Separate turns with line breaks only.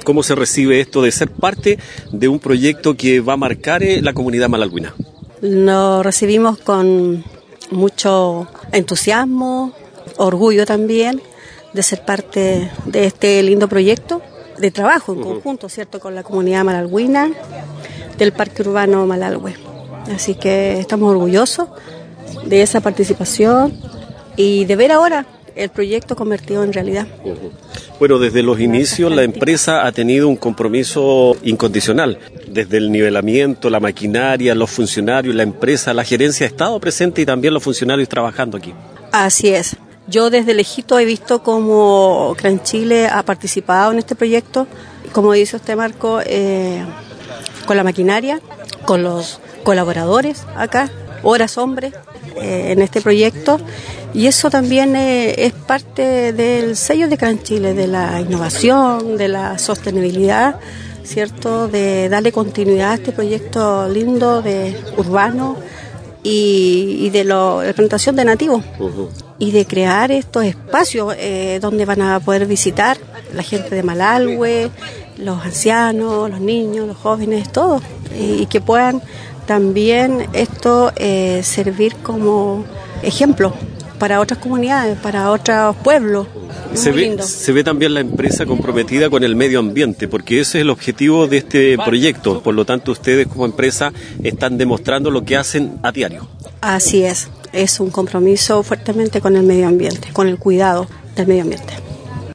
¿Cómo se recibe esto de ser parte de un proyecto que va a marcar la comunidad malalhuina?
Lo recibimos con mucho entusiasmo, orgullo también de ser parte de este lindo proyecto de trabajo en conjunto, ¿cierto?, con la comunidad malalhuina del Parque Urbano Malalhue. Así que estamos orgullosos de esa participación y de ver ahora el proyecto convertido en realidad.
Bueno, desde los inicios la empresa ha tenido un compromiso incondicional. Desde el nivelamiento, la maquinaria, los funcionarios, la empresa, la gerencia ha estado presente y también los funcionarios trabajando aquí.
Así es. Yo desde lejito he visto cómo Gran Chile ha participado en este proyecto, como dice usted, Marco, con la maquinaria, con los colaboradores acá, horas hombres, en este proyecto, y eso también es parte del sello de Gran Chile, de la innovación, de la sostenibilidad, ¿cierto?, de darle continuidad a este proyecto lindo de urbano y de la plantación de nativos. Y de crear estos espacios donde van a poder visitar la gente de Malalhue, los ancianos, los niños, los jóvenes, todos, y que puedan también esto servir como ejemplo para otras comunidades, para otros pueblos.
Se ve también la empresa comprometida con el medio ambiente, porque ese es el objetivo de este proyecto. Por lo tanto, ustedes como empresa están demostrando lo que hacen a diario.
Así es un compromiso fuertemente con el medio ambiente, con el cuidado del medio ambiente.